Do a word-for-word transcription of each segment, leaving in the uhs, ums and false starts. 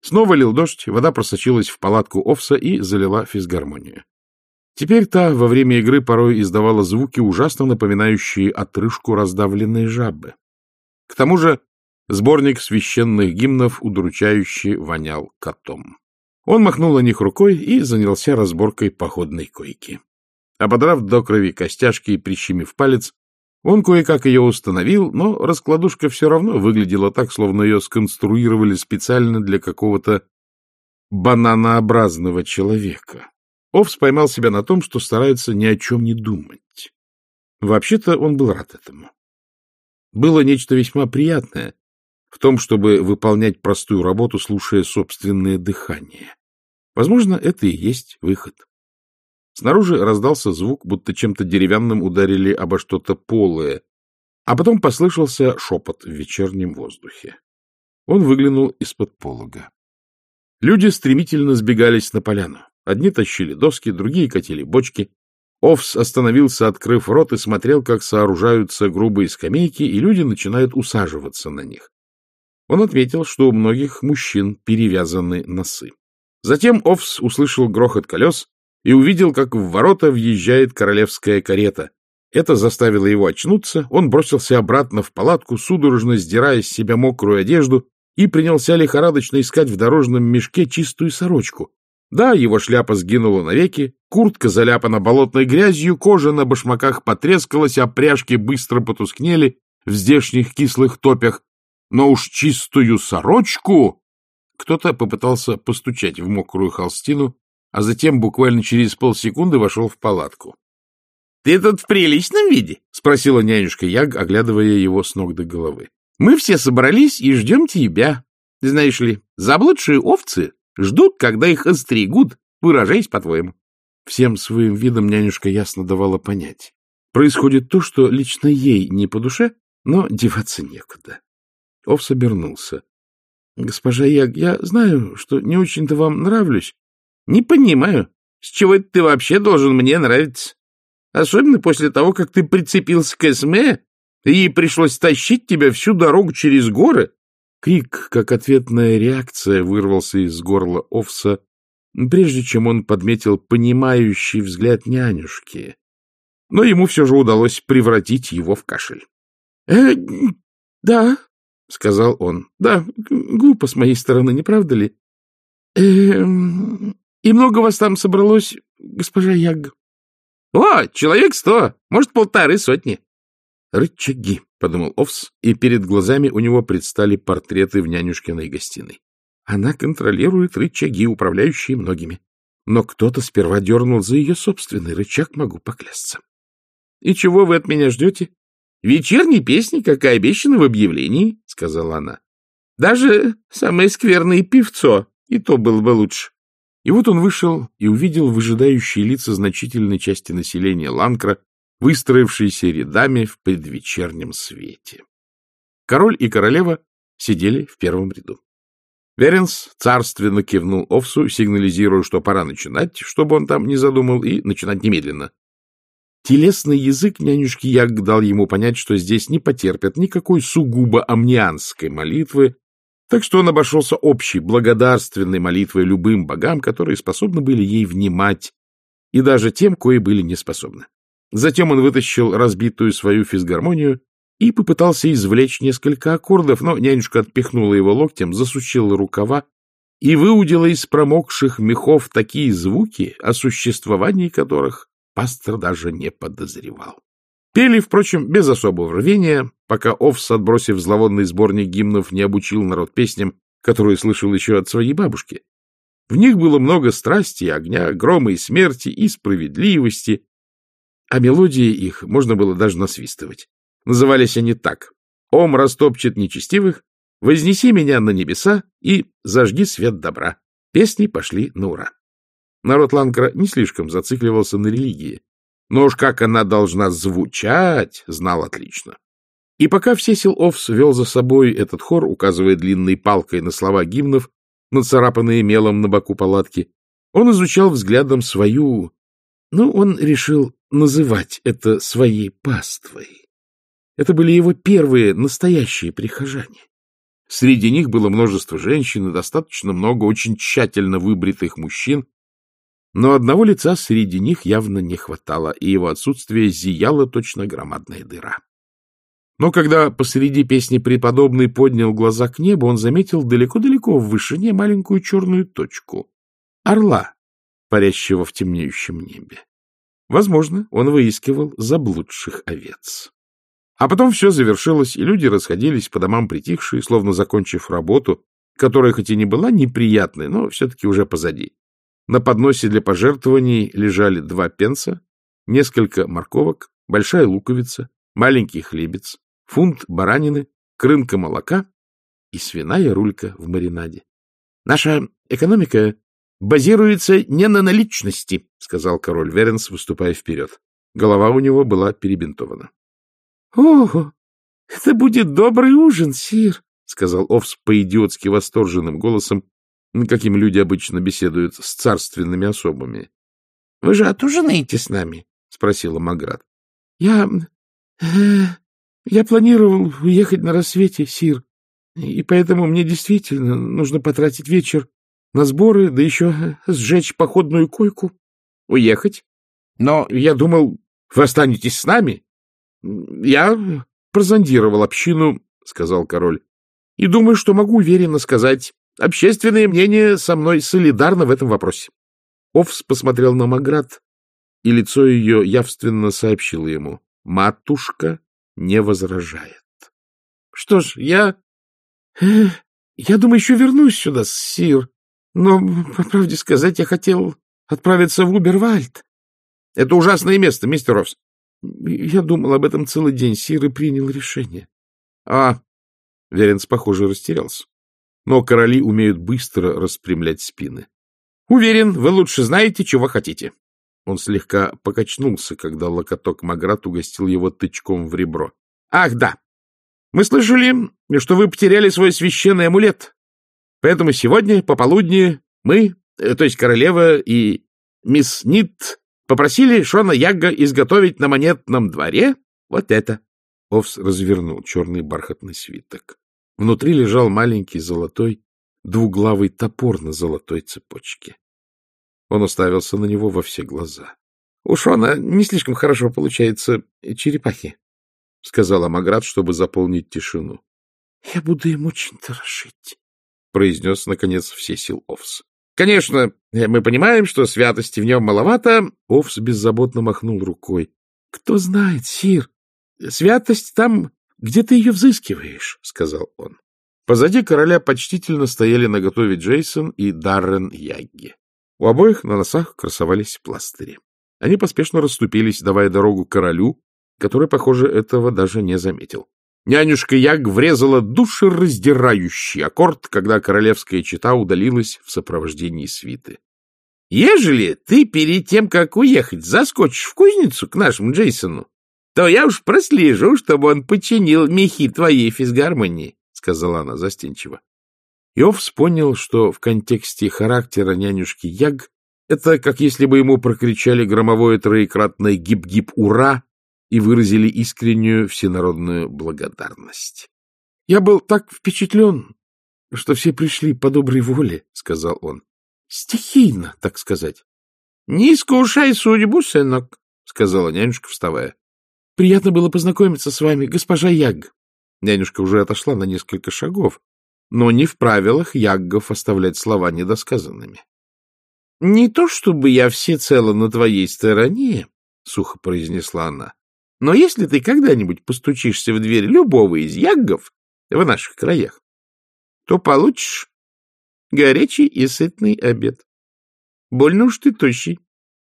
Снова лил дождь, вода просочилась в палатку Овса и залила физгармонию. Теперь та во время игры порой издавала звуки, ужасно напоминающие отрыжку раздавленной жабы. К тому же сборник священных гимнов удручающе вонял котом. Он махнул на них рукой и занялся разборкой походной койки. Ободрав до крови костяшки и прищемив палец, он кое-как ее установил, но раскладушка все равно выглядела так, словно ее сконструировали специально для какого-то бананообразного человека. Овс поймал себя на том, что старается ни о чем не думать. Вообще-то он был рад этому. Было нечто весьма приятное в том, чтобы выполнять простую работу, слушая собственное дыхание. Возможно, это и есть выход. Снаружи раздался звук, будто чем-то деревянным ударили обо что-то полое, а потом послышался шепот в вечернем воздухе. Он выглянул из-под полога. Люди стремительно сбегались на поляну. Одни тащили доски, другие катили бочки. Овс остановился, открыв рот, и смотрел, как сооружаются грубые скамейки, и люди начинают усаживаться на них. Он отметил, что у многих мужчин перевязаны носы. Затем Овс услышал грохот колес и увидел, как в ворота въезжает королевская карета. Это заставило его очнуться, он бросился обратно в палатку, судорожно сдирая с себя мокрую одежду, и принялся лихорадочно искать в дорожном мешке чистую сорочку. Да, его шляпа сгинула навеки, куртка заляпана болотной грязью, кожа на башмаках потрескалась, а пряжки быстро потускнели в здешних кислых топях. Но уж чистую сорочку! Кто-то попытался постучать в мокрую холстину, а затем буквально через полсекунды вошел в палатку. — Ты тут в приличном виде? — спросила нянюшка Яг, оглядывая его с ног до головы. — Мы все собрались и ждем тебя. Знаешь ли, заблудшие овцы ждут, когда их остригут, выражаясь по-твоему. Всем своим видом нянюшка ясно давала понять. Происходит то, что лично ей не по душе, но деваться некуда. Овс обернулся. — Госпожа Яг, я знаю, что не очень-то вам нравлюсь. — Не понимаю, с чего это ты вообще должен мне нравиться? Особенно после того, как ты прицепился к Эсме, и ей пришлось тащить тебя всю дорогу через горы. Крик, как ответная реакция, вырвался из горла Овса, прежде чем он подметил понимающий взгляд нянюшки. Но ему все же удалось превратить его в кашель. «Э, — Да, — сказал он, — да, глупо с моей стороны, не правда ли? Э, и много вас там собралось, госпожа Яг? — О, человек сто, может, полторы сотни. — Рычаги, — подумал Овс, и перед глазами у него предстали портреты в нянюшкиной гостиной. Она контролирует рычаги, управляющие многими. Но кто-то сперва дернул за ее собственный рычаг, могу поклясться. — И чего вы от меня ждете? — Вечерней песни, как и обещано в объявлении, — сказала она. — Даже самое скверное певцо, и то было бы лучше. И вот он вышел и увидел выжидающие лица значительной части населения Ланкра, выстроившиеся рядами в предвечернем свете. Король и королева сидели в первом ряду. Веренс царственно кивнул Овсу, сигнализируя, что пора начинать, чтобы он там не задумал, и начинать немедленно. Телесный язык нянюшки Яг дал ему понять, что здесь не потерпят никакой сугубо амнианской молитвы, так что он обошелся общей благодарственной молитвой любым богам, которые способны были ей внимать, и даже тем, кои были неспособны. Затем он вытащил разбитую свою физгармонию и попытался извлечь несколько аккордов, но нянюшка отпихнула его локтем, засучила рукава и выудила из промокших мехов такие звуки, о существовании которых пастор даже не подозревал. Пели, впрочем, без особого рвения, пока Овс, отбросив зловонный сборник гимнов, не обучил народ песням, которые слышал еще от своей бабушки. В них было много страсти и огня, грома и смерти, и справедливости, а мелодии их можно было даже насвистывать. Назывались они так: «Ом растопчет нечестивых», «Вознеси меня на небеса» и «Зажги свет добра». Песни пошли на ура. Народ Ланкра не слишком зацикливался на религии, но уж как она должна звучать, знал отлично. И пока Всесил Овс вел за собой этот хор, указывая длинной палкой на слова гимнов, нацарапанные мелом на боку палатки, он изучал взглядом свою... Ну, он решил называть это своей паствой. Это были его первые настоящие прихожане. Среди них было множество женщин и достаточно много очень тщательно выбритых мужчин, но одного лица среди них явно не хватало, и его отсутствие зияло точно громадная дыра. Но когда посреди песни преподобный поднял глаза к небу, он заметил далеко-далеко в вышине маленькую черную точку — орла, парящего в темнеющем небе. Возможно, он выискивал заблудших овец. А потом все завершилось, и люди расходились по домам притихшие, словно закончив работу, которая хоть и не была неприятной, но все-таки уже позади. На подносе для пожертвований лежали два пенса, несколько морковок, большая луковица, маленький хлебец, фунт баранины, крынка молока и свиная рулька в маринаде. — Наша экономика базируется не на наличности, — сказал король Веренс, выступая вперед. Голова у него была перебинтована. — О, это будет добрый ужин, сир, — сказал Овс по-идиотски восторженным голосом, каким люди обычно беседуют с царственными особами. — Вы же отужинаете с нами? — спросила Маград. — Я... Э, я планировал уехать на рассвете, сир, и поэтому мне действительно нужно потратить вечер на сборы, да еще сжечь походную койку. — Уехать? Но я думал, вы останетесь с нами. — Я прозондировал общину, — сказал король, — и думаю, что могу уверенно сказать, общественное мнение со мной солидарно в этом вопросе. Овс посмотрел на Маград, и лицо ее явственно сообщило ему: матушка не возражает. — Что ж, я... Я думаю, еще вернусь сюда, сир, но, по правде сказать, я хотел отправиться в Убервальд. — Это ужасное место, мистер Овс. Я думал об этом целый день, сир, и принял решение. — А, Веренс, похоже, растерялся. Но короли умеют быстро распрямлять спины. — Уверен, вы лучше знаете, чего хотите. Он слегка покачнулся, когда локоток Маград угостил его тычком в ребро. — Ах, да! Мы слышали, что вы потеряли свой священный амулет. Поэтому сегодня, пополудни, мы, то есть королева и мисс Нит, попросили Шона Ягга изготовить на монетном дворе вот это. Овс развернул черный бархатный свиток. Внутри лежал маленький золотой двуглавый топор на золотой цепочке. Он уставился на него во все глаза. — У Шона не слишком хорошо получаются черепахи, — сказала Маград, чтобы заполнить тишину. — Я буду им очень дорожить, — произнес, наконец, всесил Овс. — Конечно, мы понимаем, что святости в нем маловато. Овс беззаботно махнул рукой. — Кто знает, сир, святость там, где ты ее взыскиваешь, — сказал он. Позади короля почтительно стояли наготове Джейсон и Даррен Ягги. У обоих на носах красовались пластыри. Они поспешно расступились, давая дорогу королю, который, похоже, этого даже не заметил. Нянюшка Ягг врезала душераздирающий аккорд, когда королевская чета удалилась в сопровождении свиты. — Ежели ты перед тем, как уехать, заскочишь в кузницу к нашему Джейсону, то я уж прослежу, чтобы он починил мехи твоей физгармонии, — сказала она застенчиво. Иов вспомнил, что в контексте характера нянюшки Ягг это как если бы ему прокричали громовое троекратное «гип-гип-ура» и выразили искреннюю всенародную благодарность. — Я был так впечатлен, что все пришли по доброй воле, — сказал он. — Стихийно, так сказать. — Не искушай судьбу, сынок, — сказала нянюшка, вставая. — Приятно было познакомиться с вами, госпожа Ягг. Нянюшка уже отошла на несколько шагов, но не в правилах Яггов оставлять слова недосказанными. — Не то чтобы я всецело на твоей стороне, — сухо произнесла она, — но если ты когда-нибудь постучишься в дверь любого из Яггов в наших краях, то получишь горячий и сытный обед. Больно уж ты тощий.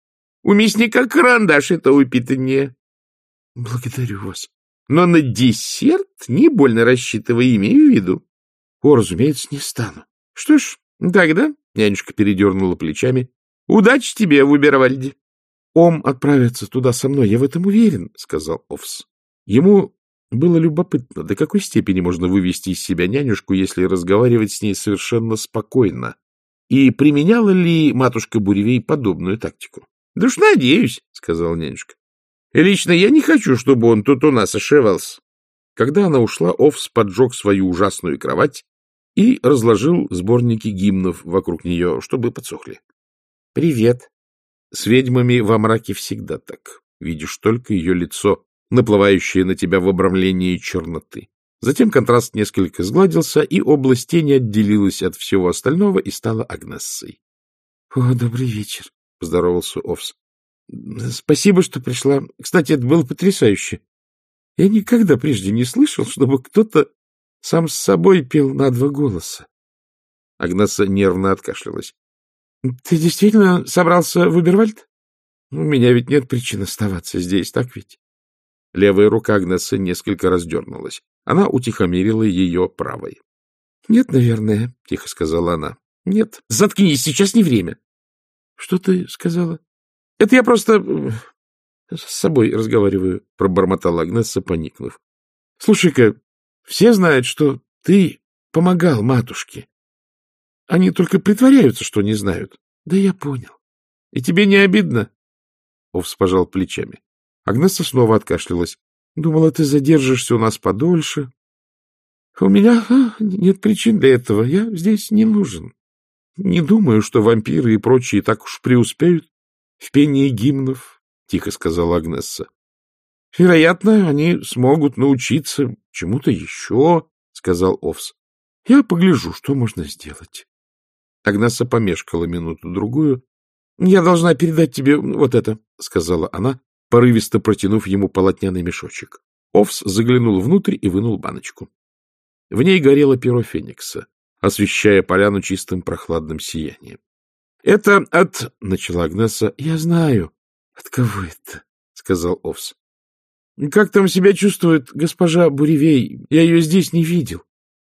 У мясника карандаш это упитаннее. — Благодарю вас. Но на десерт не больно рассчитывай, имей в виду. — О, разумеется, не стану. — Что ж, тогда, — нянюшка передернула плечами, — удачи тебе в Убервальде. — Ом отправится туда со мной, я в этом уверен, — сказал Овс. Ему было любопытно, до какой степени можно вывести из себя нянюшку, если разговаривать с ней совершенно спокойно, и применяла ли матушка Буревей подобную тактику. — Да уж надеюсь, — сказал нянюшка. — Лично я не хочу, чтобы он тут у нас ошивался. Когда она ушла, Овс поджег свою ужасную кровать и разложил сборники гимнов вокруг нее, чтобы подсохли. — Привет. С ведьмами во мраке всегда так. Видишь только ее лицо, наплывающее на тебя в обрамлении черноты. Затем контраст несколько сгладился, и область тени отделилась от всего остального и стала Агнессой. — О, добрый вечер, — поздоровался Овс. — Спасибо, что пришла. Кстати, это было потрясающе. Я никогда прежде не слышал, чтобы кто-то сам с собой пел на два голоса. Агнесса нервно откашлялась. — Ты действительно собрался в Убервальд? У меня ведь нет причин оставаться здесь, так ведь? Левая рука Агнессы несколько раз дернулась. Она утихомирила ее правой. — Нет, наверное, — тихо сказала она. — Нет. — Заткнись, сейчас не время. — Что ты сказала? — Это я просто с собой разговариваю, — пробормотала Агнесса, поникнув. — Слушай-ка, все знают, что ты помогал матушке. Они только притворяются, что не знают. — Да я понял. — И тебе не обидно? Овс пожал плечами. Агнесса снова откашлялась. — Думала, ты задержишься у нас подольше. — У меня а, нет причин для этого. Я здесь не нужен. Не думаю, что вампиры и прочие так уж преуспеют в пении гимнов, — тихо сказала Агнесса. — Вероятно, они смогут научиться чему-то еще, — сказал Овс. — Я погляжу, что можно сделать. Агнесса помешкала минуту-другую. — Я должна передать тебе вот это, — сказала она, порывисто протянув ему полотняный мешочек. Овс заглянул внутрь и вынул баночку. В ней горело перо феникса, освещая поляну чистым прохладным сиянием. — Это от... — начала Агнесса. — Я знаю. — От кого это? — сказал Овс. — Как там себя чувствует госпожа Буревей? Я ее здесь не видел.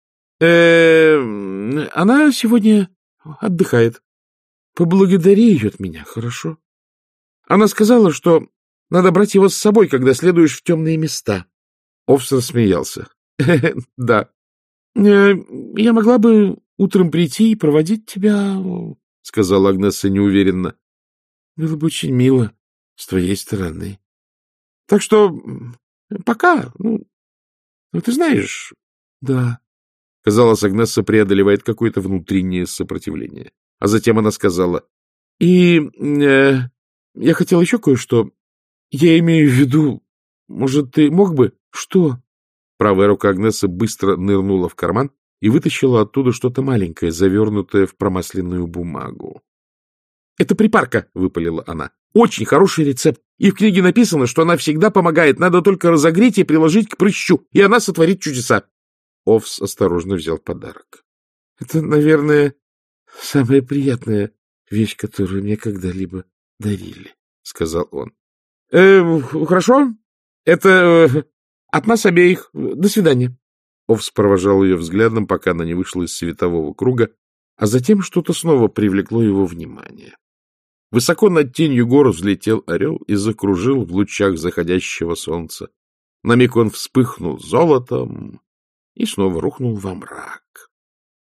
Э, она сегодня отдыхает. Поблагодари ее от меня, хорошо? Она сказала, что надо брать его с собой, когда следуешь в темные места. Овс рассмеялся. — Да. — Я могла бы утром прийти и проводить тебя, — сказала Агнесса неуверенно. — Было бы очень мило с твоей стороны. — Так что пока, ну, ну ты знаешь, да. Казалось, Агнесса преодолевает какое-то внутреннее сопротивление. А затем она сказала, — И э, я хотела еще кое-что. Я имею в виду, может, ты мог бы... — Что? Правая рука Агнессы быстро нырнула в карман и вытащила оттуда что-то маленькое, завернутое в промасленную бумагу. — Это припарка, — выпалила она. — Очень хороший рецепт. И в книге написано, что она всегда помогает. Надо только разогреть и приложить к прыщу, и она сотворит чудеса. Овс осторожно взял подарок. — Это, наверное, самая приятная вещь, которую мне когда-либо дарили, — сказал он. Э, — Хорошо. Это э, от нас обеих. До свидания. Овс провожал ее взглядом, пока она не вышла из светового круга, а затем что-то снова привлекло его внимание. Высоко над тенью гор взлетел орел и закружил в лучах заходящего солнца. На миг он вспыхнул золотом и снова рухнул во мрак.